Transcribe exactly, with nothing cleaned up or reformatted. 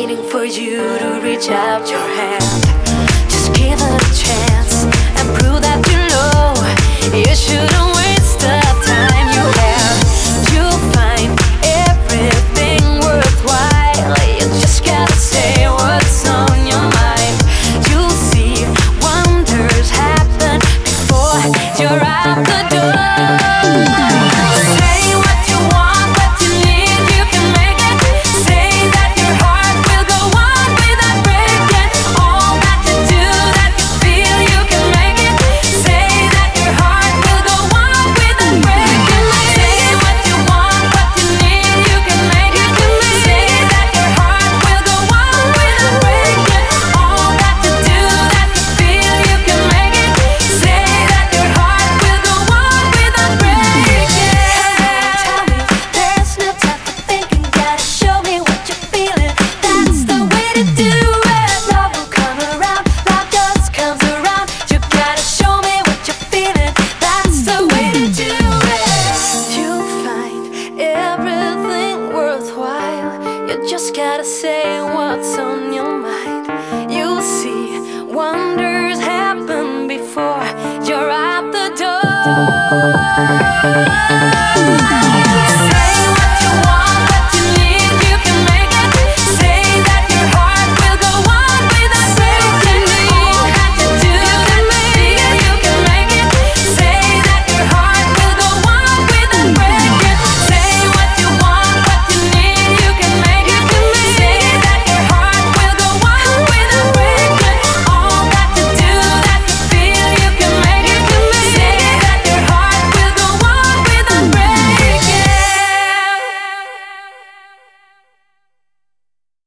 waiting for you to reach out your hand. Just give it a chance and prove that you know you shouldn't waste the time you have. You'll find everything worthwhile. You just gotta say what's on your mind. You'll see wonders happen before you're out the door. Just gotta say what's on your mind. You'll see wonders happen before you're out the door.